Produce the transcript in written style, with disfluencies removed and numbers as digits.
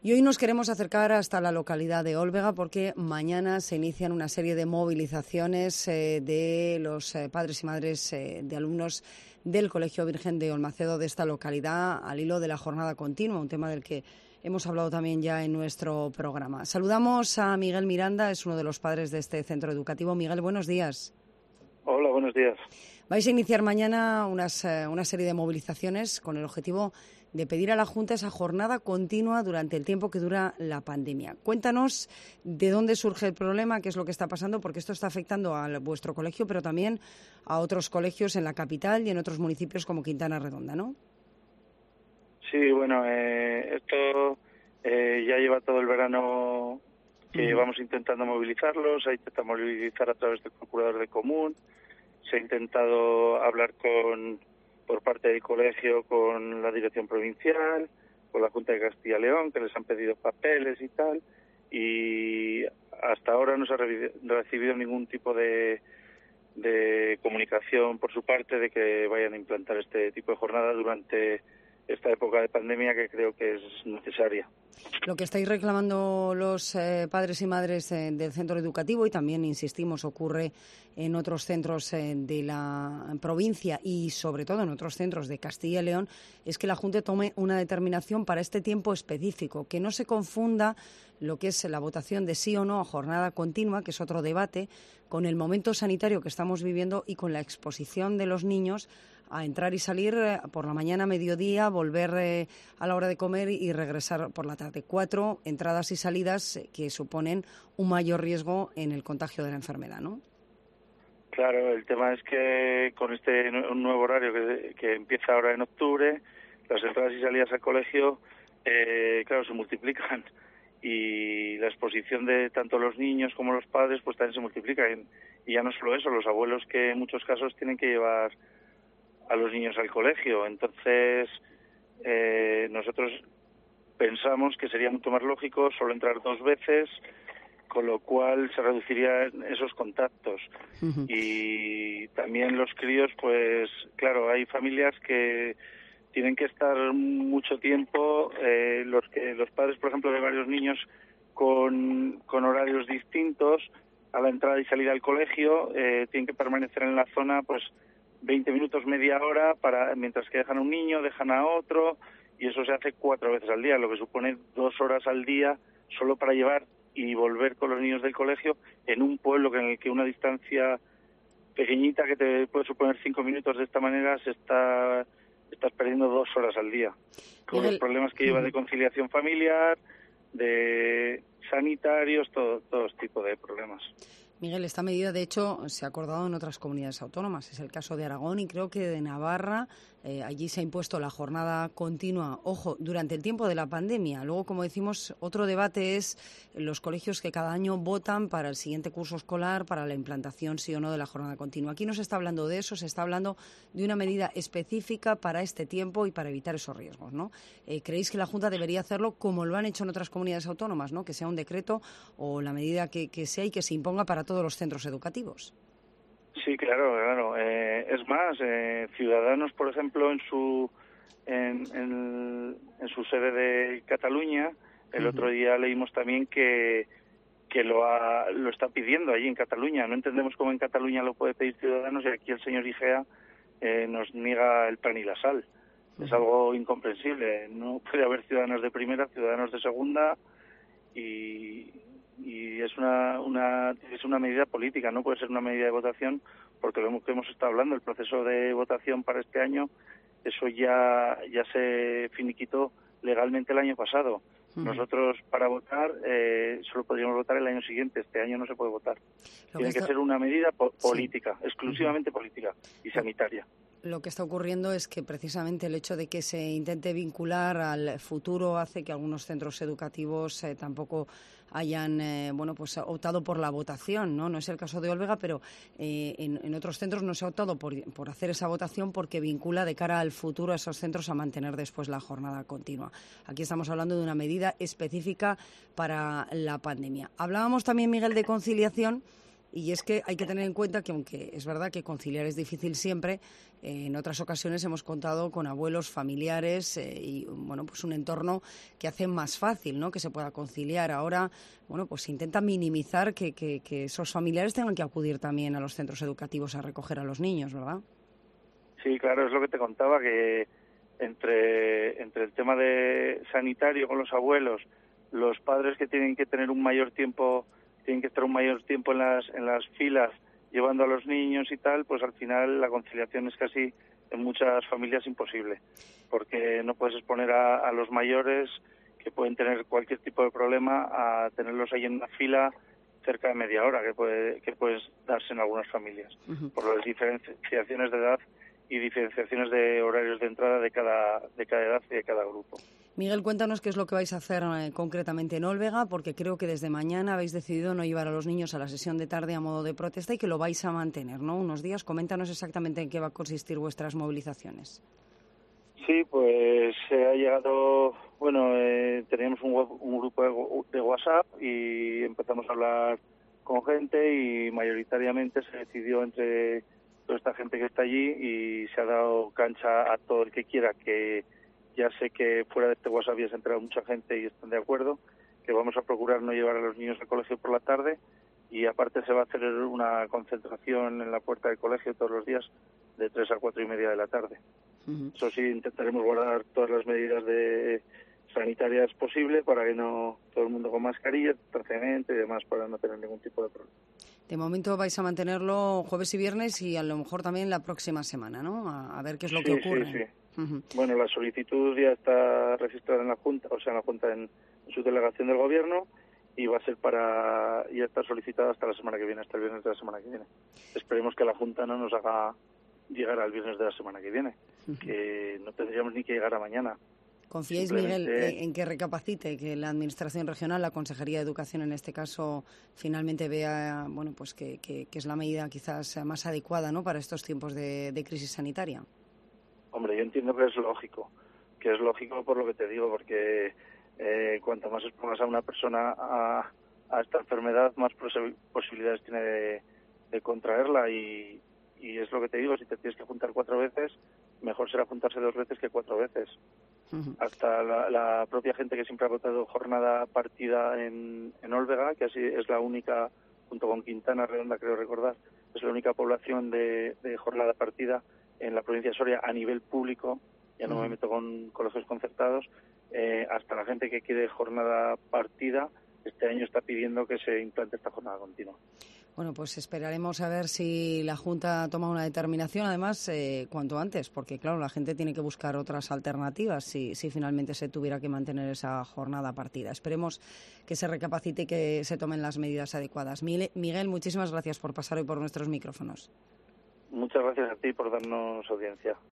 Y hoy nos queremos acercar hasta la localidad de Olvega porque mañana se inician una serie de movilizaciones de los padres y madres de alumnos del Colegio Virgen de Olmacedo de esta localidad al hilo de la jornada continua, un tema del que hemos hablado también ya en nuestro programa. Saludamos a Miguel Miranda, es uno de los padres de este centro educativo. Miguel, buenos días. Hola, buenos días. Vais a iniciar mañana una serie de movilizaciones con el objetivo de pedir a la Junta esa jornada continua durante el tiempo que dura la pandemia. Cuéntanos de dónde surge el problema, qué es lo que está pasando, porque esto está afectando a vuestro colegio, pero también a otros colegios en la capital y en otros municipios como Quintana Redonda, ¿no? Sí, bueno, esto ya lleva todo el verano que vamos intentando movilizarlos, se intenta movilizar a través del procurador de común, se ha intentado hablar por parte del colegio con la dirección provincial, con la Junta de Castilla y León, que les han pedido papeles y tal, y hasta ahora no se ha recibido ningún tipo de comunicación por su parte de que vayan a implantar este tipo de jornada durante esta época de pandemia, que creo que es necesaria. Lo que estáis reclamando los padres y madres del centro educativo, y también, insistimos, ocurre en otros centros de la provincia y sobre todo en otros centros de Castilla y León, es que la Junta tome una determinación para este tiempo específico, que no se confunda lo que es la votación de sí o no a jornada continua, que es otro debate, con el momento sanitario que estamos viviendo y con la exposición de los niños a entrar y salir por la mañana, mediodía, volver a la hora de comer y regresar por la tarde. 4 entradas y salidas que suponen un mayor riesgo en el contagio de la enfermedad, ¿no? Claro, el tema es que con este nuevo horario que empieza ahora en octubre, las entradas y salidas al colegio, claro, se multiplican y la exposición de tanto los niños como los padres pues también se multiplica. Y ya no solo eso, los abuelos que en muchos casos tienen que llevar a los niños al colegio. Entonces, nosotros pensamos que sería mucho más lógico solo entrar 2 veces, con lo cual se reducirían esos contactos. Uh-huh. Y también los críos, pues claro, hay familias que tienen que estar mucho tiempo, los padres, por ejemplo, de varios niños con horarios distintos a la entrada y salida al colegio, tienen que permanecer en la zona pues 20 minutos, media hora, mientras que dejan a un niño, dejan a otro, y eso se hace 4 veces al día, lo que supone 2 horas al día solo para llevar y volver con los niños del colegio en un pueblo en el que una distancia pequeñita que te puede suponer 5 minutos de esta manera estás perdiendo 2 horas al día, con los problemas que lleva de conciliación familiar, de sanitarios, todo tipo de problemas. Miguel, esta medida, de hecho, se ha acordado en otras comunidades autónomas. Es el caso de Aragón y creo que de Navarra. Allí se ha impuesto la jornada continua, ojo, durante el tiempo de la pandemia. Luego, como decimos, otro debate es los colegios que cada año votan para el siguiente curso escolar, para la implantación, sí o no, de la jornada continua. Aquí no se está hablando de eso, se está hablando de una medida específica para este tiempo y para evitar esos riesgos, ¿no? ¿Creéis que la Junta debería hacerlo como lo han hecho en otras comunidades autónomas, ¿no? Que sea un decreto o la medida que sea y que se imponga para todos los centros educativos? Sí, claro. Es más, Ciudadanos, por ejemplo, en su sede de Cataluña, el otro día leímos también que lo está pidiendo allí en Cataluña. No entendemos cómo en Cataluña lo puede pedir Ciudadanos y aquí el señor Igea nos niega el pan y la sal. Es algo incomprensible. No puede haber ciudadanos de primera, ciudadanos de segunda, y es una medida política, no puede ser una medida de votación, porque lo que hemos estado hablando, el proceso de votación para este año, eso ya se finiquitó legalmente el año pasado. Nosotros para votar solo podríamos votar el año siguiente, este año no se puede votar. Tiene que ser una medida política, exclusivamente política y sanitaria. Lo que está ocurriendo es que precisamente el hecho de que se intente vincular al futuro hace que algunos centros educativos tampoco hayan optado por la votación, ¿no? No es el caso de Olvega, pero en otros centros no se ha optado por hacer esa votación porque vincula de cara al futuro a esos centros a mantener después la jornada continua. Aquí estamos hablando de una medida específica para la pandemia. Hablábamos también, Miguel, de conciliación, Y es que hay que tener en cuenta que, aunque es verdad que conciliar es difícil siempre, en otras ocasiones hemos contado con abuelos, familiares y bueno, pues un entorno que hace más fácil, ¿no?, que se pueda conciliar. Ahora, bueno, pues se intenta minimizar que esos familiares tengan que acudir también a los centros educativos a recoger a los niños, ¿verdad? Sí, claro, es lo que te contaba, que entre el tema de sanitario con los abuelos, los padres que tienen que tener un mayor tiempo, tienen que estar un mayor tiempo en las filas llevando a los niños y tal, pues al final la conciliación es casi en muchas familias imposible, porque no puedes exponer a los mayores, que pueden tener cualquier tipo de problema, a tenerlos ahí en una fila cerca de media hora, que puedes darse en algunas familias, por las diferenciaciones de edad y diferenciaciones de horarios de entrada de cada edad y de cada grupo. Miguel, cuéntanos qué es lo que vais a hacer concretamente en Olvega, porque creo que desde mañana habéis decidido no llevar a los niños a la sesión de tarde a modo de protesta y que lo vais a mantener, ¿no?, unos días. Coméntanos exactamente en qué va a consistir vuestras movilizaciones. Sí, pues ha llegado, bueno, teníamos un grupo de WhatsApp y empezamos a hablar con gente y mayoritariamente se decidió entre toda esta gente que está allí y se ha dado cancha a todo el que quiera, que ya sé que fuera de este WhatsApp ya se ha enterado mucha gente y están de acuerdo, que vamos a procurar no llevar a los niños al colegio por la tarde y aparte se va a hacer una concentración en la puerta del colegio todos los días de 3 a 4 y media de la tarde. Eso sí, intentaremos guardar todas las medidas sanitarias posibles para que no todo el mundo con mascarilla, tratamiento y demás, para no tener ningún tipo de problema. De momento vais a mantenerlo jueves y viernes y a lo mejor también la próxima semana, ¿no? A ver qué es lo que ocurre. Sí. Bueno, la solicitud ya está registrada en la Junta, en su delegación del Gobierno, y va a ser ya está solicitada hasta la semana que viene, hasta el viernes de la semana que viene. Esperemos que la Junta no nos haga llegar al viernes de la semana que viene, que no tendríamos ni que llegar a mañana. ¿Confiáis, Miguel, en que recapacite, que la Administración Regional, la Consejería de Educación en este caso, finalmente vea, bueno, pues que es la medida quizás más adecuada, ¿no?, para estos tiempos de crisis sanitaria? Hombre, yo entiendo que es lógico por lo que te digo, porque cuanto más expongas a una persona a esta enfermedad, más posibilidades tiene de contraerla y es lo que te digo, si te tienes que juntar 4 veces, mejor será juntarse 2 veces que 4 veces. Hasta la propia gente que siempre ha votado jornada partida en Olvega, que así es la única, junto con Quintana Redonda, creo recordar, es la única población de jornada partida en la provincia de Soria a nivel público, ya no me meto con colegios concertados, hasta la gente que quiere jornada partida, este año está pidiendo que se implante esta jornada continua. Bueno, pues esperaremos a ver si la Junta toma una determinación, además, cuanto antes, porque, claro, la gente tiene que buscar otras alternativas si finalmente se tuviera que mantener esa jornada partida. Esperemos que se recapacite y que se tomen las medidas adecuadas. Miguel, muchísimas gracias por pasar hoy por nuestros micrófonos. Muchas gracias a ti por darnos audiencia.